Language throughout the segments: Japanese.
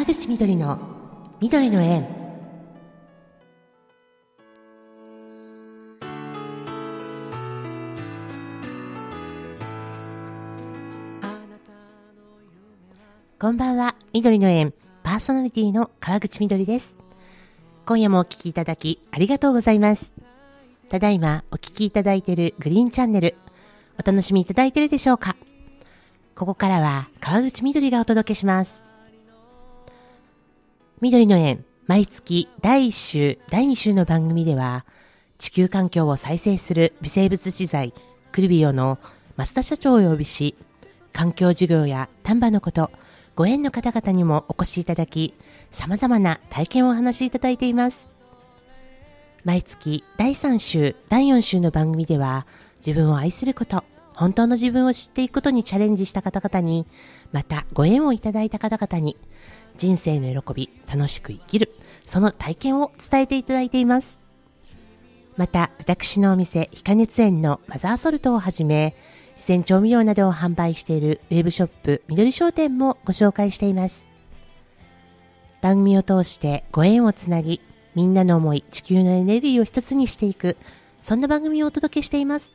口みどりの緑の縁。こんばんは。緑の縁パーソナリティの川口みどりです。今夜もお聞きいただきありがとうございます。ただいまお聞きいただいているグリーンチャンネル、お楽しみいただいているでしょうか。ここからは川口みどりがお届けします。緑の縁、毎月第1週、第2週の番組では、地球環境を再生する微生物資材、クリビオの増田社長をお呼びし、環境事業や丹波のこと、ご縁の方々にもお越しいただき、様々な体験をお話しいただいています。毎月第3週、第4週の番組では、自分を愛すること、本当の自分を知っていくことにチャレンジした方々に、またご縁をいただいた方々に、人生の喜び、楽しく生きる、その体験を伝えていただいています。また、私のお店、非加熱園のマザーソルトをはじめ、自然調味料などを販売しているウェブショップ、緑商店もご紹介しています。番組を通してご縁をつなぎ、みんなの思い、地球のエネルギーを一つにしていく、そんな番組をお届けしています。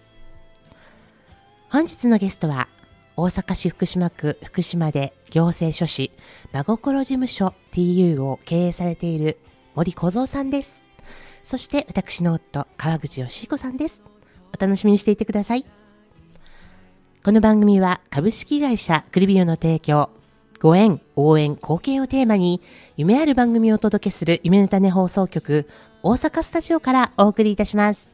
本日のゲストは、大阪市福島区福島で行政書士真心事務所 TU を経営されている森幸三さんです。そして私の夫川口義彦さんです。お楽しみにしていてください。この番組は株式会社クリビオの提供、ご縁、応援、貢献をテーマに夢ある番組をお届けする夢の種放送局大阪スタジオからお送りいたします。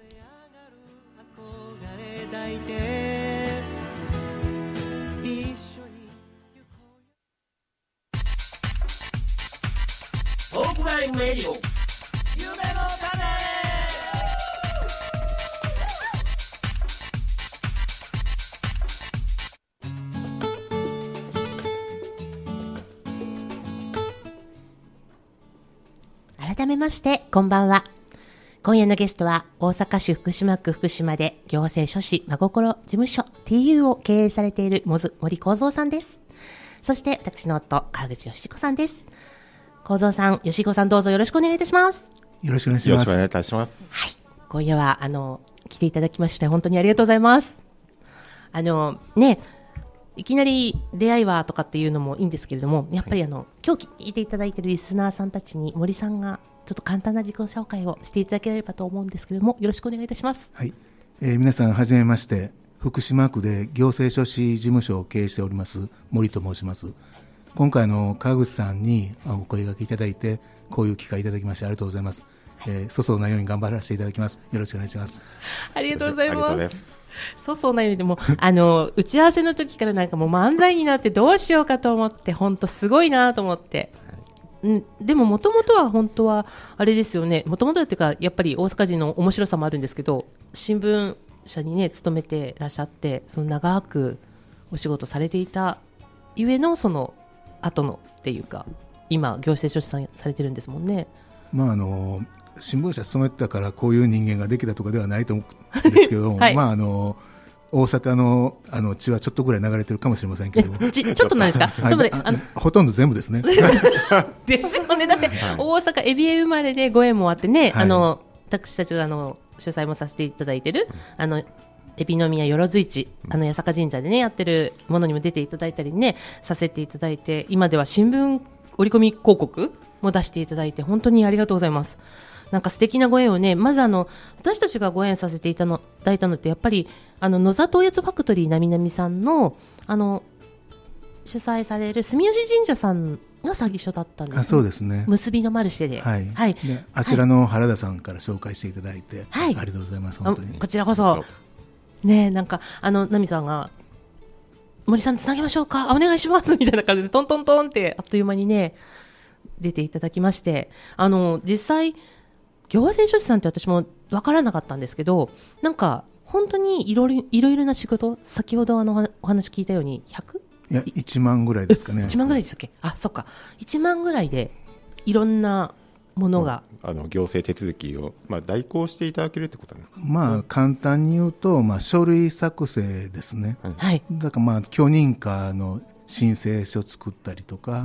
トークライブレディオ夢の種。 改めましてこんばんは。今夜のゲストは大阪市福島区福島で行政書士真心事務所 TU を経営されている森幸三さんです。そして私の夫川口義彦さんです。幸三さん、義彦さん、どうぞよろしくお願いいたします。 よろしくお願いします。 よろしくお願いいたします。 はい。今夜は来ていただきまして本当にありがとうございます。いきなり出会いはとかっていうのもいいんですけれども、やっぱり今日聞いていただいているリスナーさんたちに森さんがちょっと簡単な自己紹介をしていただければと思うんですけれども、よろしくお願いいたします。 はい。皆さんはじめまして、福島区で行政書士事務所を経営しております森と申します。今回川口さんにお声掛けいただいて、こういう機会いただきましてありがとうございます。粗相ないように頑張らせていただきます。よろしくお願いします。 ありがとうございます。 ありがとうございます。 粗相ないようにでも打ち合わせの時からなんかもう漫才になってどうしようかと思って、本当すごいなと思って。でも元々は本当はあれですよね。元々っていうかやっぱり大阪人の面白さもあるんですけど、新聞社にね勤めてらっしゃって、その長くお仕事されていたゆえのその後のっていうか、今行政書士さんされてるんですもんね。 まあ新聞社勤めてたからこういう人間ができたとかではないと思うんですけど、はい、まあ大阪の血はちょっとぐらい流れてるかもしれませんけどもちょっとなんですか、 ほとんど全部ですねですよね。だって、はい、大阪エビエ生まれでご縁もあってね、はい、私たちが主催もさせていただいてるエビの宮よろず市、八坂神社でねやってるものにも出ていただいたりねさせていただいて、今では新聞折り込み広告も出していただいて本当にありがとうございます。なんか素敵なご縁をね、まず私たちがご縁させていただいたのってやっぱり野里おやつファクトリーなみなみさんの主催される住吉神社さんが最初だったんです、ね、 そうですね。 結びのマルシェで、 はいはい、であちらの原田さんから紹介していただいて、はい、ありがとうございます。本当にこちらこそね、なんかなみさんが森さんつなげましょうか、お願いしますみたいな感じでトントントンってあっという間にね出ていただきまして、実際行政書士さんって私も分からなかったんですけど、なんか本当にいろいろな仕事、先ほどお話聞いたように 100？ いや1万ぐらいですかね。 1万ぐらいでしたっけ。あ、そっか、1万ぐらいでいろんなものが行政手続きを、代行していただけるってことなんですか。 簡単に言うと、書類作成ですね、はい、だから許認可の申請書作ったりとか、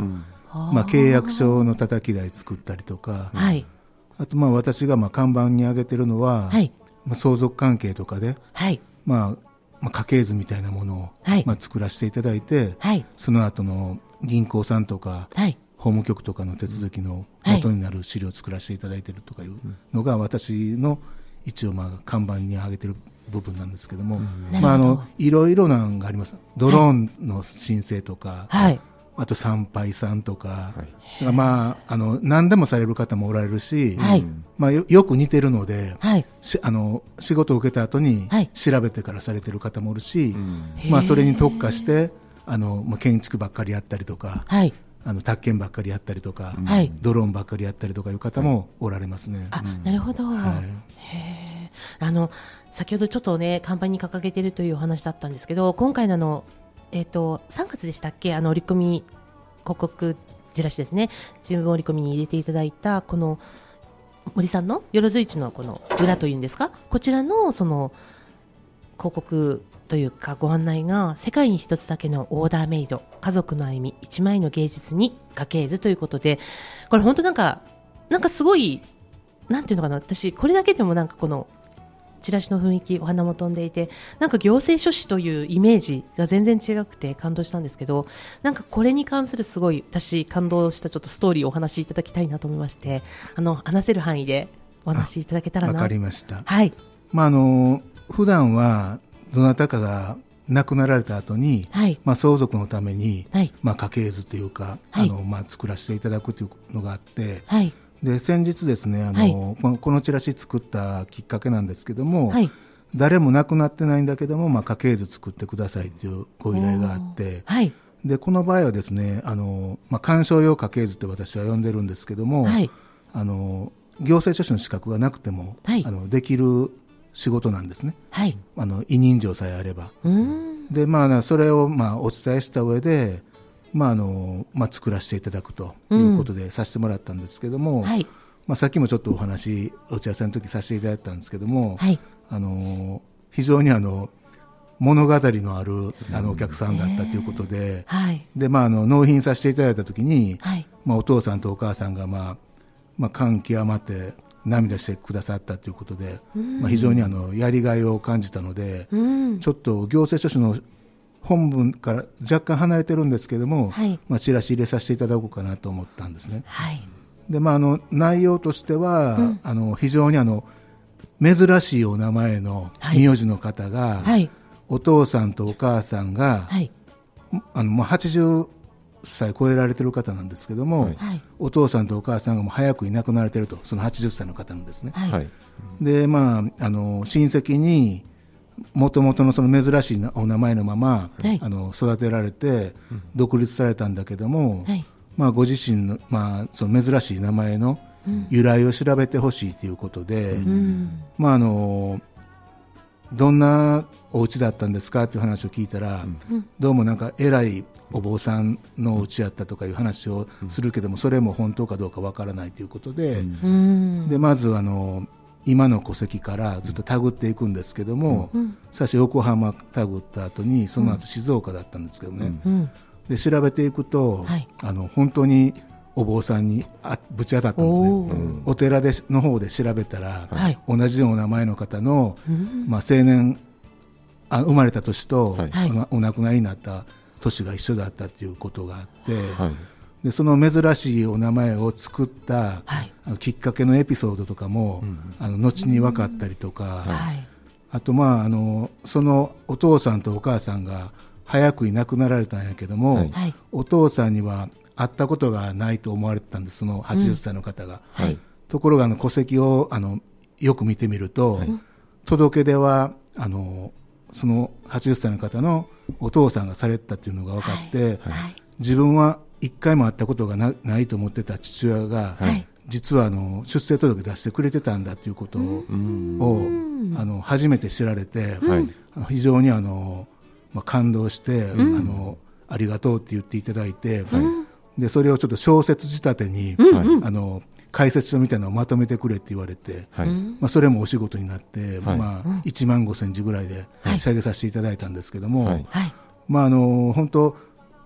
契約書の叩き台作ったりとか、 はい。 あと私が看板に挙げてるのは、 はい。 相続関係とかで、 はい。 家系図みたいなものを、 はい作らせていただいて、 はい。 その後の銀行さんとか、 はい。 法務局とかの手続きの元になる資料を作らせていただいているとかいうのが、私の一応看板に挙げてる部分なんですけども、いろいろなのがあります。ドローンの申請とか、 はい。 あと参拝さんとか、何でもされる方もおられるし、 はい。 よく似てるので、 はい。 仕事を受けた後にはい調べてからされてる方もおるし、 へーそれに特化して建築ばっかりやったりとか、 はい。 宅建ばっかりやったりとか、 はい。 ドローンばっかりやったりとかいう方もおられますね。 あ、なるほど。 はいへー。先ほどちょっとね、看板に掲げているというお話だったんですけど、今回の3月でしたっけ、折り込み広告チラシですね、新聞折り込みに入れていただいたこの森さんのよろず市のこの裏というんですか、こちらのその広告というかご案内が、世界に一つだけのオーダーメイド、家族の歩み一枚の芸術に家系図ということで、これ本当なんかすごい、なんていうのかな、私これだけでもこのチラシの雰囲気、お花も飛んでいて、行政書士というイメージが全然違くて感動したんですけど、これに関するすごい私感動したちょっとストーリーをお話しいただきたいなと思いまして、話せる範囲でお話しいただけたらな。 わかりました。 はい。 普段はどなたかが亡くなられた後に、 はい。 相続のために、 はい。 家系図というか、 はい、 作らせていただくというのがあって、 はい。 で先日ですね、 はい、 このチラシ作ったきっかけなんですけども、 はい、 誰も亡くなってないんだけども、家系図作ってくださいというご依頼があって、 はい、 でこの場合はですね、鑑賞用家系図って私は呼んでるんですけども、 はい、 行政書士の資格がなくても、 はい、 できる仕事なんですね、 はい、 委任状さえあれば。でそれをお伝えした上で、作らせていただくということでさせてもらったんですけども、はい、さっきもちょっとお茶屋さんの時させていただいたんですけども、はい、非常に物語のあるお客さんだったということで、はい、で納品させていただいた時に、はい、お父さんとお母さんが感極まって涙してくださったということで、非常にやりがいを感じたので、ちょっと行政書士の本文から若干離れてるんですけども、はい、チラシ入れさせていただこうかなと思ったんですね。はい、で内容としては、非常に珍しいお名前の名字の方が、はい、お父さんとお母さんが、はい、もう80歳超えられてる方なんですけども、はい、お父さんとお母さんがもう早くいなくなられてると、その80歳の方なんですね。はい、で親戚にもともとのその珍しいお名前のまま、はい、育てられて独立されたんだけども、はい、ご自身の、その珍しい名前の由来を調べてほしいということで、どんなお家だったんですかという話を聞いたら、どうも偉いお坊さんのお家やったとかいう話をするけども、それも本当かどうかわからないということで、でまず今の戸籍からずっとたぐっていくんですけども、最初横浜たぐった後にその後静岡だったんですけどね、で調べていくと、はい、本当にお坊さんにぶち当たったんですね。お寺の方で調べたら、はい、同じお名前の方の、生年生まれた年と、はい、お亡くなりになった年が一緒だったということがあって、はい、でその珍しいお名前を作った、はい、きっかけのエピソードとかも、後に分かったりとか、はい、あとそのお父さんとお母さんが早くいなくなられたんやけども、はい、お父さんには会ったことがないと思われてたんです、その80歳の方が。はい、ところが戸籍をよく見てみると、はい、届け出はその80歳の方のお父さんがされたっていうのが分かって、はいはい、自分は一回も会ったことが ないと思ってた父親が、はい、実は出生届出してくれてたんだということを初めて知られて、はい、非常に感動して、ありがとうって言っていただいて、はい、でそれをちょっと小説仕立てに、はい、解説書みたいなのをまとめてくれって言われて、はい、それもお仕事になって、1万5千字ぐらいで仕上げさせていただいたんですけども、はい、本当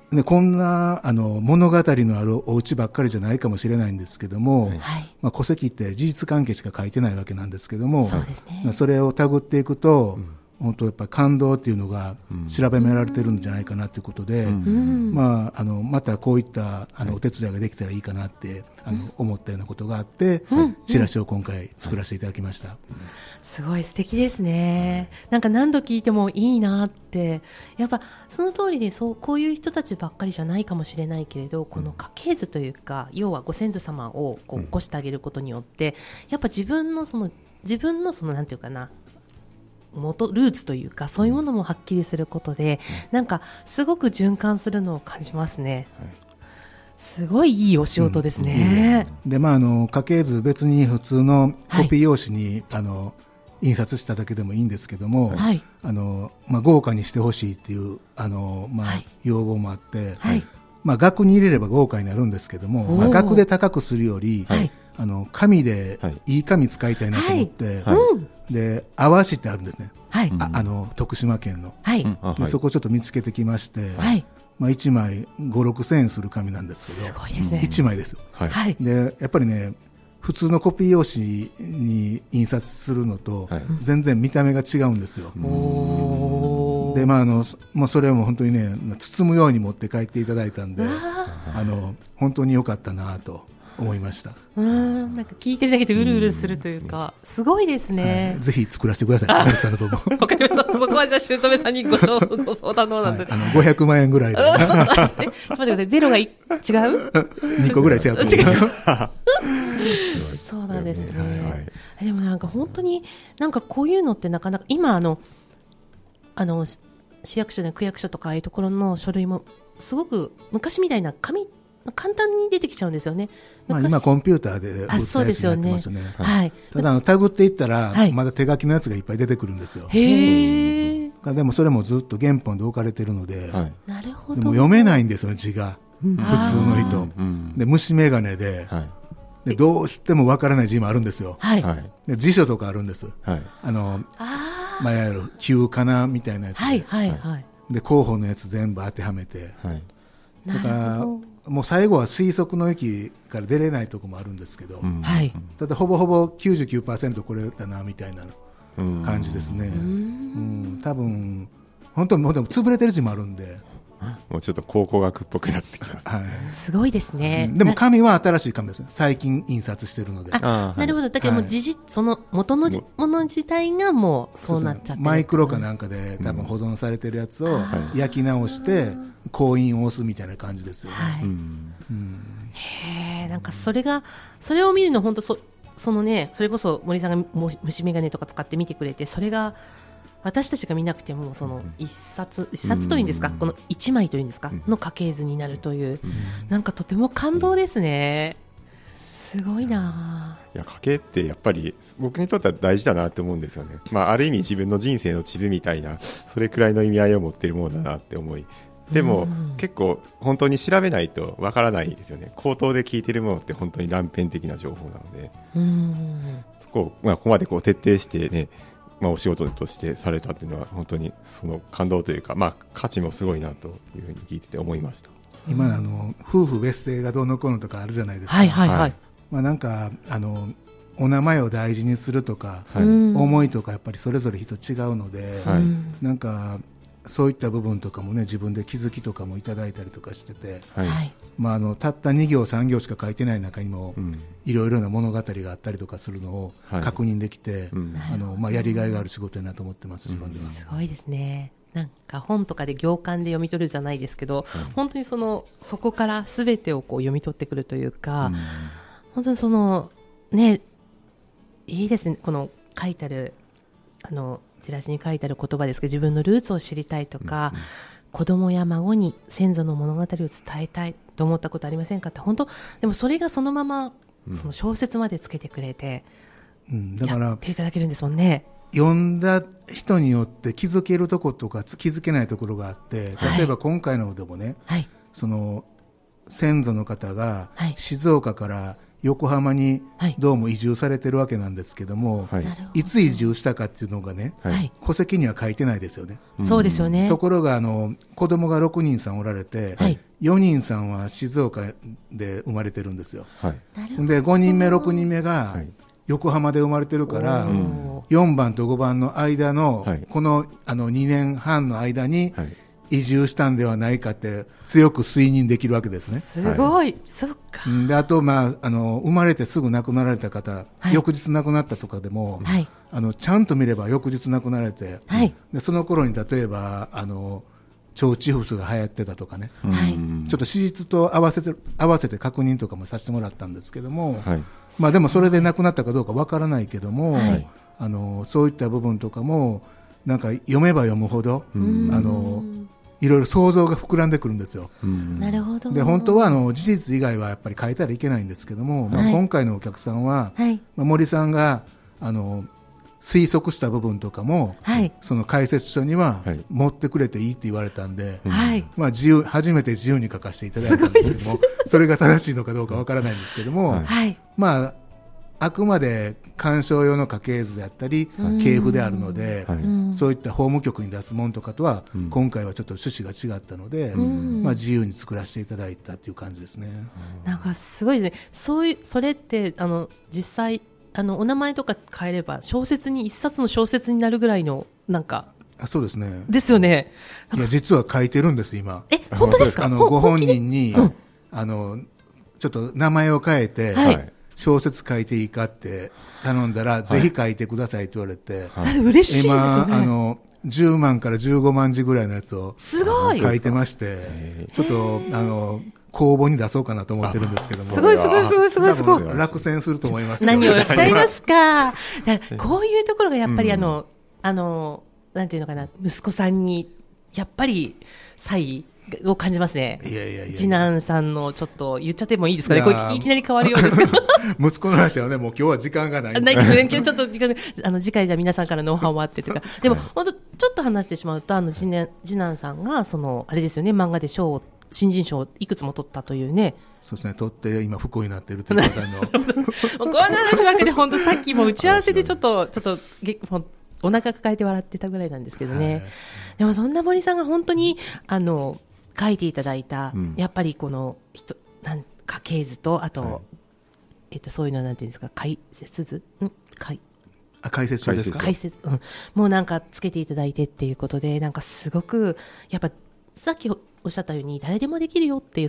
ね、こんな物語のあるお家ばっかりじゃないかもしれないんですけども、 はい。 まあ、戸籍って事実関係しか書いてないわけなんですけども、 そうですね。 まあそれを手繰っていくと、本当やっぱり感動っていうのが調べられてるんじゃないかなということで、まあ、またこういったお手伝いができたらいいかなって思ったようなことがあって、チラシを今回作らせていただきました。 すごい素敵ですね。なんか何度聞いてもいいなって。やっぱその通りで、こういう人たちばっかりじゃないかもしれないけれど、この家系図というか、要はご先祖様をこう起こしてあげることによって、やっぱ自分のそのなんていうかな、ルーツというか、そういうものもはっきりすることで、なんかすごく循環するのを感じますね。すごいいいお仕事ですね。 で、まあ、家系図別に普通のコピー用紙に、印刷しただけでもいいんですけども、 はい。 まあ、豪華にしてほしいっていうまあはい要望もあって、 はい。 まあ、額に入れれば豪華になるんですけども、まあ、額で高くするより、 はい。 紙ではいいい紙使いたいなと思って、 はいで阿波市ってあるんですね、 はい。 徳島県の、 はい。 でそこをちょっと見つけてきまして、 はい。 まあ、1枚5、6千円する紙なんですけすど、 ごいですね。 1枚ですよ。 はいはい。 でやっぱりね、普通のコピー用紙に印刷するのとはい全然見た目が違うんですよ。 おー。 で、まあもうそれも本当にね、包むように持って帰っていただいたんで、本当に良かったなと思いました。 なんか聞いてるだけでうるうるするというか、すごいですね。 ぜひ作らせてください、マリさんの分も。 わかりました。そこはじゃあ、姑さんにご相談のなんで。 500万円ぐらいで、 ちょっと待ってください。ゼロが違う 2個ぐらい違うと思う。 そうなんですね。 はいでもなんか本当に、なんかこういうのってなかなか、今市役所や区役所とかああいうところの書類も、すごく昔みたいな簡単に出てきちゃうんですよね。 まあ今コンピューターで打ったやつそうですよねになってますね。 はい。 ただタグっていったら、 はいまだ手書きのやつがいっぱい出てくるんですよ。 へえ。 でもそれもずっと原本で置かれてるので、 はいなるほど。 でも読めないんですよね、字が。普通の人。 うんで、虫眼鏡で、 はいでどうしてもわからない字もあるんですよ。 はい。 はいで辞書とかあるんです。 はいまあ、いわゆる旧仮名みたいなやつで、 はいはいはい。 で候補のやつ全部当てはめて、 はいだかなるらほもう最後は推測の域から出れないとこもあるんですけど、 うんど。はい。 ただほぼほぼ 99% これだなみたいな感じですね。多分本当にもうでも潰れてる字もあるんで、 もうちょっと考古学っぽくなってきます。 はい。 すごいですね。 でも紙は新しい紙ですね。最近印刷してるので。 はいなるほど。だけどもうその元のもの自体がもうそうなっちゃってる。 マイクロかなんかで多分保存されてるやつを焼き直して刻印を押すみたいな感じですよね。 はい。 うんへえ、なんかそれを見るの本当そのね、それこそ森さんが虫眼鏡とか使って見てくれて、それが私たちが見なくてもその一冊というんですか、この一枚というんですか、の家系図になるという、なんかとても感動ですね。すごいな。 いや家計ってやっぱり僕にとっては大事だなって思うんですよね。まあある意味自分の人生の地図みたいなそれくらいの意味合いを持っているものだなって思い。でも結構本当に調べないとわからないですよね。口頭で聞いてるものって本当に断片的な情報なので、そこをまあここまでこう徹底してね、まあお仕事としてされたっていうのは本当にその感動というか、まあ価値もすごいなというふうに聞いてて思いました。 今夫婦別姓がどうのこうのとかあるじゃないですか。 はいはいはい。 まあなんかお名前を大事にするとか、 はい思いとかやっぱりそれぞれ人違うので、 はいなんかそういった部分とかもね、自分で気づきとかもいただいたりとかしてて、 はいはい。 まあ、たった2行3行しか書いてない中にも、 うんいろいろな物語があったりとかするのをはい確認できて、 うんまあ、やりがいがある仕事やなと思ってます、自分では。 すごいですね。なんか本とかで行間で読み取るじゃないですけど、本当にそこから全てをこう読み取ってくるというか、本当にね、いいですね。この書いてあるチラシに書いてある言葉ですけど、自分のルーツを知りたいとか、子供や孫に先祖の物語を伝えたいと思ったことありませんかって、本当でもそれがそのままその小説までつけてくれて、 だからやっていただけるんですもんね。 読んだ人によって気づけるところとか気づけないところがあって、例えば今回のでもね、 はい。 その先祖の方がはい静岡から横浜にはいどうも移住されてるわけなんですけども、 はいなるほど。 いつ移住したかっていうのがね、 はいはい。 戸籍には書いてないですよね。 そうですよね。 ところが子供が6人さんおられて、 はい 4人さんは静岡で生まれてるんですよ。 はいなるほど。 で5人目6人目がはい横浜で生まれてるから、 おー 4番と5番の間の、 はいこの2年半の間にはい移住したんではないかって強く推認できるわけですね。 すごい。そっか。 であと、生まれてすぐ亡くなられた方、 はい翌日亡くなったとかでも、 はい。 ちゃんと見れば翌日亡くなられて、 はい。 でその頃に例えば腸チフスが流行ってたとかね、 はい。 ちょっと史実と合わせて確認とかもさせてもらったんですけども、 はいでもそれで亡くなったかどうかわからないけども、 はいそういった部分とかもなんか読めば読むほど、いろいろ想像が膨らんでくるんですよ。 なるほど。 で本当は事実以外はやっぱり変えたらいけないんですけども、 はい今回のお客さんは、 はい。 森さんが推測した部分とかも、 はい。 その解説書にははい持ってくれていいって言われたんで、 はい。 初めて自由に書かせていただいたんですけども、それが正しいのかどうかわからないんですけども、 はいはい。 あくまで鑑賞用の家系図であったり、系譜であるので、 はいそういった法務局に出すものとかとは、 うん今回はちょっと趣旨が違ったので、 ん自由に作らせていただいたっていう感じですね。 なんかすごいですね。それって実際お名前とか変えれば小説に一冊の小説になるぐらいのなんかそうですね。 ですよね。 いや、実は書いてるんです、今。 本当ですか？ ご本人に、ちょっと名前を変えて、 はい小説書いていいかって頼んだら、ぜひ書いてくださいって言われて、 嬉しいですよ今、 ね。 10万から15万字ぐらいのやつをすごい。 書いてまして、ちょっと、公募に出そうかなと思ってるんですけども。 すごいすごいすごいすごいすごい。 多分落選すると思いますけど。 何をおっしゃいますか。だからこういうところがやっぱりなんていうのかな、息子さんにやっぱり才を感じますね。 いやいやいや。 次男さんのちょっと言っちゃってもいいですかね。 いやこれいきなり変わるようですけど。 息子の話はね、もう今日は時間がないんで。 ないですね。今日ちょっと時間が次回じゃあ皆さんからノウハウもあってとか。でも本当ちょっと話してしまうと次男さんがあれですよね、漫画で新人賞をいくつも取ったというね。 そうですね、取って今不幸になっているという方の。 もうこんな話ばっかり本当さっきも打ち合わせでちょっとお腹抱えて笑ってたぐらいなんですけどね。 はいでもそんな森さんが本当に書いていただいた、やっぱりこの家系図とあと、そういうのはなんていうんですか、解説図解説書ですか？ 解説、もうなんかつけていただいてっていうことで、なんかすごくやっぱさっきおっしゃったように誰でもできるよっていう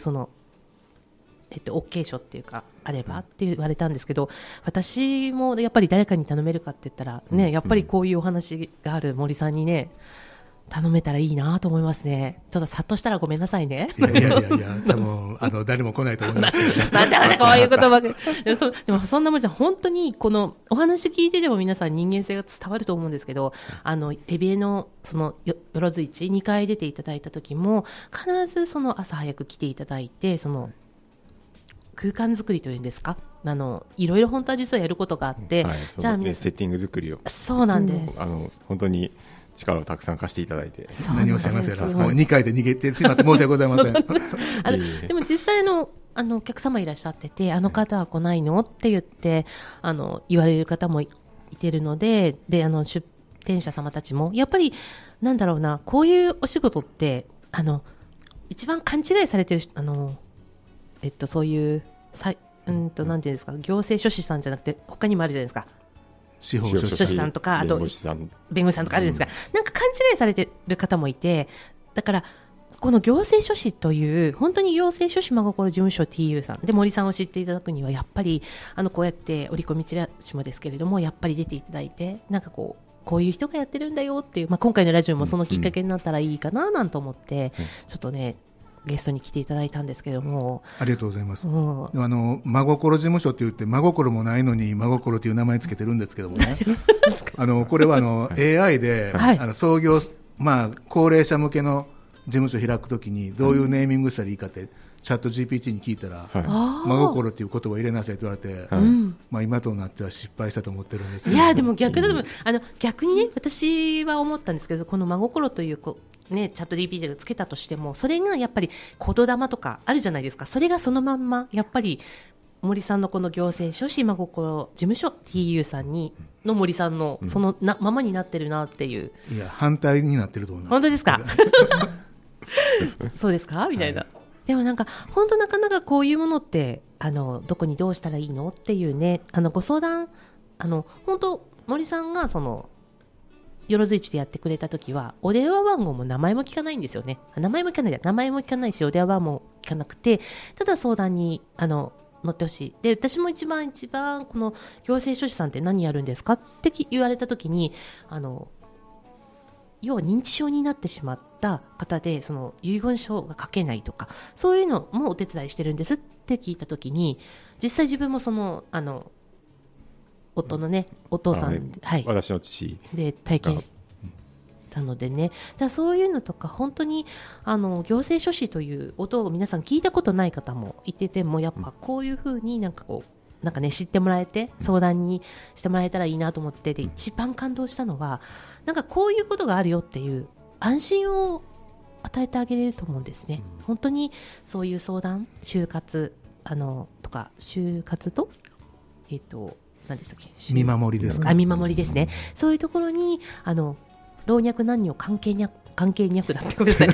OK 書っていうかあればって言われたんですけど、私もやっぱり誰かに頼めるかって言ったらね、やっぱりこういうお話がある森さんにね頼めたらいいなと思いますね。ちょっとさっとしたらごめんなさいね。 いや、多分誰も来ないと思いますけどね。 なんだこういう言葉が。でもそんな森さん、本当にこのお話聞いてでも皆さん人間性が伝わると思うんですけど、エビエのよろず市2回出ていただいた時も、必ず朝早く来ていただいて、空間作りというんですか、いろいろ本当は実はやることがあって、 じゃあセッティング作りを。 そうなんです。 本当に力をたくさん貸していただいて。 何をおっしゃいますやら、もう2回で逃げてしまって申し訳ございません。 でも実際お客様いらっしゃってて、あの方は来ないのって言って言われる方もいてるので、出店者様たちもやっぱりなんだろうな、こういうお仕事って一番勘違いされてるそういうなんていうんですか、行政書士さんじゃなくて他にもあるじゃないですか。 司法書士さんとか、あと弁護士さんとかあるじゃないですか。なんか勘違いされてる方もいて、だからこの行政書士という本当に行政書士真心事務所 TU さんで森さんを知っていただくにはやっぱりこうやって折り込みチラシもですけれども、やっぱり出ていただいて、なんかこういう人がやってるんだよっていう、今回のラジオもそのきっかけになったらいいかななんて思って、ちょっとねゲストに来ていただいたんですけども。 ありがとうございます。真心事務所って言って、真心もないのに真心という名前つけてるんですけどもね。これはAI で、創業、高齢者向けの事務所を開くときにどういうネーミングしたらいいかってチャット GPT に聞いたら、真心っていう言葉を入れなさいと言われて、今となっては失敗したと思ってるんですけど。 いやでも逆にね、私は思ったんですけど、この真心というチャット GPT がつけたとしても、それがやっぱり言霊とかあるじゃないですか。それがそのまんまやっぱり森さんのこの行政書士真心事務所 TU さんにの森さんのそのままになってるなっていう。 いや反対になってると思います。 本当ですかそうですかみたいな、でもなんか本当なかなかこういうものってどこにどうしたらいいのっていうね、ご相談本当森さんがそのよろずいちでやってくれた時はお電話番号も名前も聞かないんですよね。名前も聞かないしお電話番号も聞かなくて、ただ相談に乗ってほしい。で私も一番この行政書士さんって何やるんですかって言われた時に要は認知症になってしまった方でその遺言書が書けないとかそういうのもお手伝いしてるんですって聞いた時に、実際自分もその夫のねお父さん、はい、 私の父で体験したのでね、だからそういうのとか本当に行政書士という音を皆さん聞いたことない方もいてても、やっぱこういうふうになんかね知ってもらえて相談にしてもらえたらいいなと思って、で一番感動したのはなんかこういうことがあるよっていう安心を与えてあげれると思うんですね。本当にそういう相談就活とか就活と何でしたっけ、 見守りですか。 見守りですね。そういうところに老若男女関係にゃくだってごめんなさい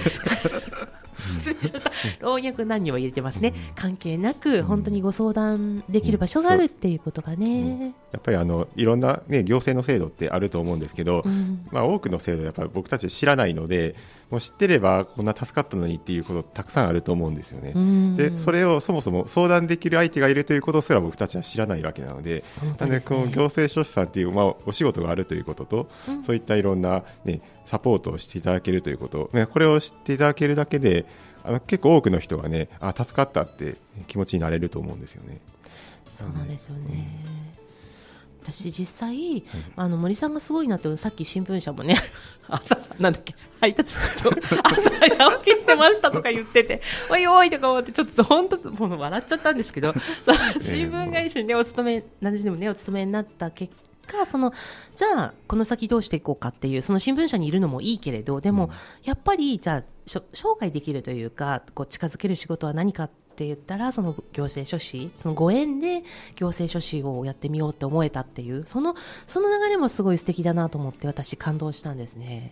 老若男女は入れてますね。関係なく本当にご相談できる場所があるっていうことがね、 やっぱりいろんな、ね、行政の制度ってあると思うんですけど、多くの制度やっぱり僕たち知らないので、もう知ってればこんな助かったのにっていうことたくさんあると思うんですよね。でそれをそもそも相談できる相手がいるということすら僕たちは知らないわけなので、なのでこの行政書士さんっていう、お仕事があるということと、そういったいろんな、ね、サポートをしていただけるということ、ね、これを知っていただけるだけで結構多くの人がね助かったって気持ちになれると思うんですよね。 そうなんですよね、私実際、森さんがすごいなって、さっき新聞社もね朝なんだっけ配達社長朝早起きしてましたとか言ってておいおいとか思ってちょっと本当もう笑っちゃったんですけど新聞会社に、ね、お勤め何時でもねお勤めになった結果、じゃあこの先どうしていこうかっていう、その新聞社にいるのもいいけれど、でもやっぱりじゃあ紹介できるというか近づける仕事は何かって言ったら、その行政書士、そのご縁で行政書士をやってみようって思えたっていうその流れもすごい素敵だなと思って私感動したんですね。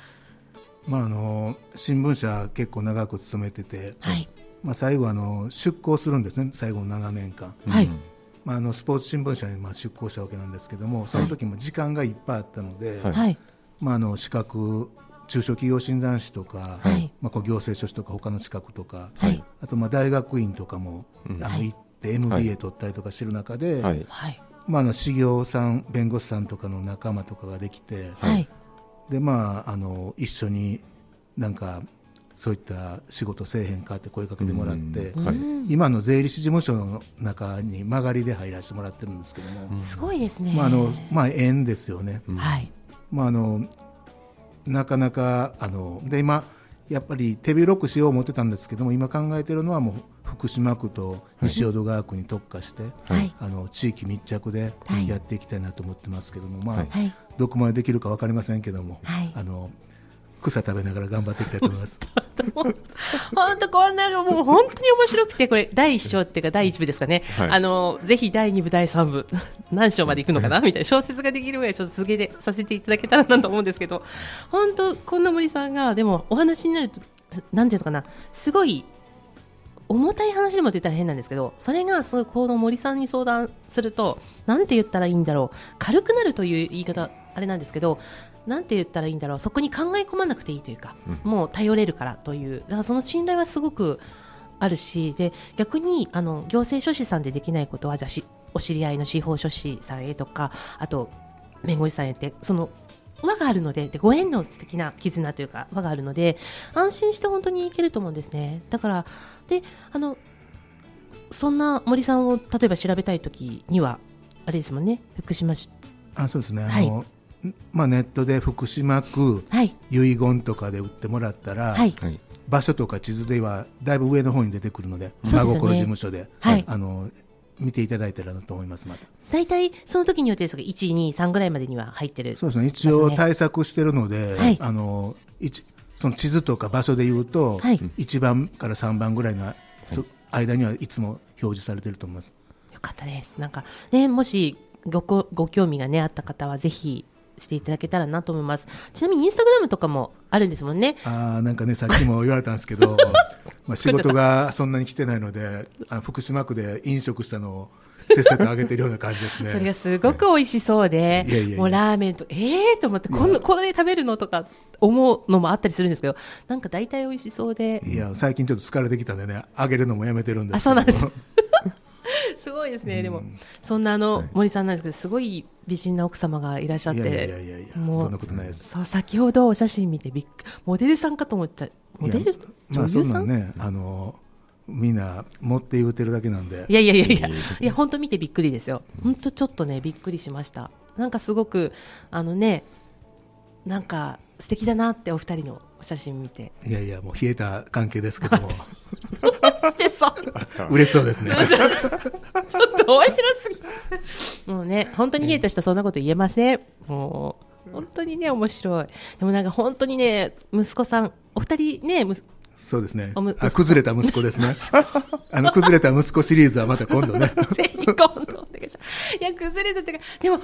新聞社結構長く勤めてて、 はい、 最後出向するんですね。最後の7年間、 はい、 スポーツ新聞社に出向したわけなんですけども、その時も時間がいっぱいあったので、 はい、 資格中小企業診断士とか、 はい、 行政書士とか他の資格とか、 はい、 あと大学院とかも、行って MBA 取ったりとかしてる中で、 はい事業さん弁護士さんとかの仲間とかができて、 はい、 で一緒になんかそういった仕事せえへんかって声かけてもらって、今の税理士事務所の中に曲がりで入らせてもらってるんですけども、 すごいですね。 縁ですよね。 はい、 なかなかで今やっぱり手広くしよう思ってたんですけども、今考えてるのはもう福島区と西淀川区に特化して、 はい、 地域密着でやっていきたいなと思ってますけども、 はい、 どこまでできるか分かりませんけども、 はい、 草食べながら頑張っていきたいと思います本当こんなもう本当に面白くて、これ第1章っていうか第1部ですかね、はい、ぜひ第2部第3部何章までいくのかなみたいな小説ができるぐらいちょっと続けてさせていただけたらなと思うんですけど、本当こんな森さんがでもお話になるとなんていうのかな、すごい重たい話でもって言ったら変なんですけど、それがすごいこの森さんに相談するとなんて言ったらいいんだろう、軽くなるという言い方あれなんですけど、なんて言ったらいいんだろう、そこに考え込まなくていいというか、もう頼れるからという、だからその信頼はすごくあるし、で逆に行政書士さんでできないことはじゃあお知り合いの司法書士さんへとか、あと弁護士さんへってその輪があるの でご縁の素敵な絆というか輪があるので安心して本当にいけると思うんですね。だからでそんな森さんを例えば調べたいときにはあれですもんね、福島市。 そうですね、 はい、 ネットで福島区、はい、遺言とかで売ってもらったら、はい、場所とか地図ではだいぶ上の方に出てくるので、真心事務所で、はい、見ていただいたらなと思います。また大体その時によってですが1、2、3ぐらいまでには入ってる。 そうですね、一応対策してるので、はい、その地図とか場所でいうと、はい、1番から3番ぐらいの間にはいつも表示されてると思います。 かったです。なんかね、もしご興味がねあった方はぜひしていただけたらなと思います。ちなみにインスタグラムとかもあるんですもんね。 なんかね、さっきも言われたんですけどまあ仕事がそんなに来てないので、福島区で飲食したのをせっせと上げてるような感じですね。 それがすごく美味しそうで、 いやいやいやもうラーメンとと思ってこれ食べるのとか思うのもあったりするんですけど、なんか大体美味しそうで、 いや最近ちょっと疲れてきたんでね、上げるのもやめてるんですけど。 そうなんですすごいですね。でもそんな森さんなんですけど、すごい美人な奥様がいらっしゃって、 いやもうそんなことないです。 そう先ほどお写真見てモデルさんかと思っちゃう。モデルまあそん女優さなんね、みんな持って言うてるだけなんで。 いや本当見てびっくりですよ。本当ちょっとねびっくりしました。なんかすごくなんか素敵だなってお二人のお写真見て。 いやもう冷えた関係ですけどもしてそう嬉しそうですねちょっと面白すぎもうね、本当に冷えた人はそんなこと言えません。もう本当にね面白い。でもなんか本当にね、息子さんお二人ね、 そうですね。崩れた息子ですね。崩れた息子シリーズはまた今度ね。 ぜひ今度お願いします。いや崩れたっていうか、でも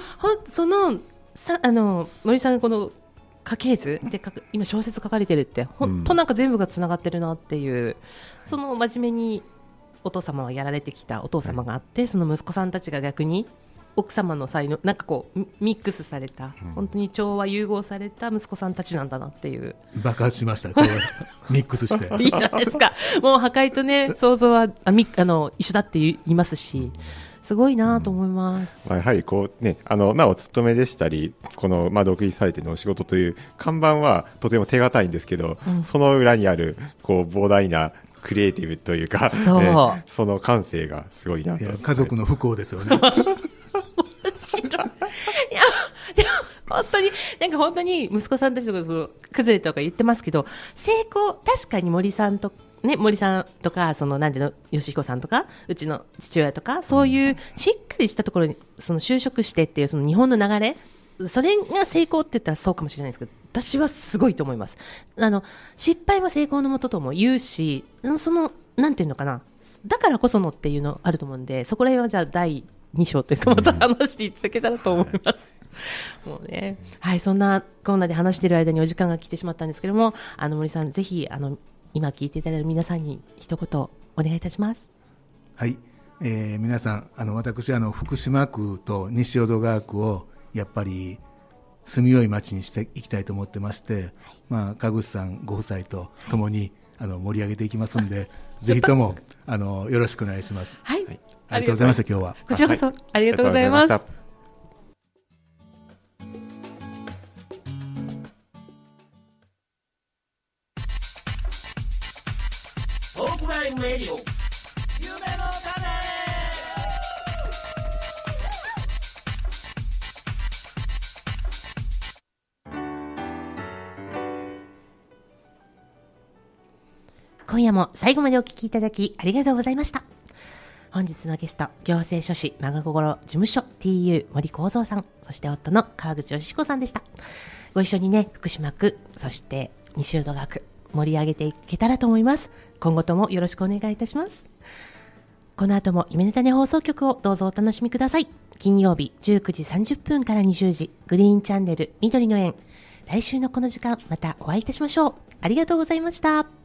森さんこの家系図で今小説書かれてるって本当なんか全部がつながってるなっていう、その真面目にお父様はやられてきたお父様があって、その息子さんたちが逆に奥様の才能なんかこうミックスされた、本当に調和融合された息子さんたちなんだなっていう。 爆発しました。調和ミックスしていいじゃないですか。もう破壊とね想像は一緒だって言いますし、すごいなと思います。 やはりこうね、お勤めでしたり、この独立されてのお仕事という看板はとても手堅いんですけど、その裏にあるこう膨大なクリエイティブというか、ね、その感性がすごいなと。 いや家族の不幸ですよね。 いやでも本当に息子さんたちが崩れたとか言ってますけど、成功確かに森さんとかなんていうの、吉彦さんとかうちの父親とか、そういうしっかりしたところに就職してっていうその日本の流れ、それが成功って言ったらそうかもしれないですけど、私はすごいと思います。失敗は成功のもととも言うし、なんていうのかな、だからこそのっていうのあると思うんで、そこら辺はじゃあ第2章というかまた話していただけたらと思います。もうね、はい、そんなこんなで話している間にお時間が来てしまったんですけども、森さんぜひ今聞いていただいている皆さんに一言お願いいたします。 はい、皆さん私福島区と西淀川区をやっぱり住みよい町にしていきたいと思ってまして、川口さんご夫妻とともに盛り上げていきますんで、ぜひともよろしくお願いします。 はい、 ありがとうございました。今日はこちらこそありがとうございます。 トークラインレディオ夢の種。 今夜も最後までお聞きいただきありがとうございました。本日のゲスト、行政書士真心事務所 TU 森幸三さん、そして夫の川口義彦さんでした。ご一緒にね、福島区、そして西淀川区盛り上げていけたらと思います。今後ともよろしくお願いいたします。この後も夢の種放送局をどうぞお楽しみください。金曜日19時30分から20時、グリーンチャンネル緑の園。来週のこの時間またお会いいたしましょう。ありがとうございました。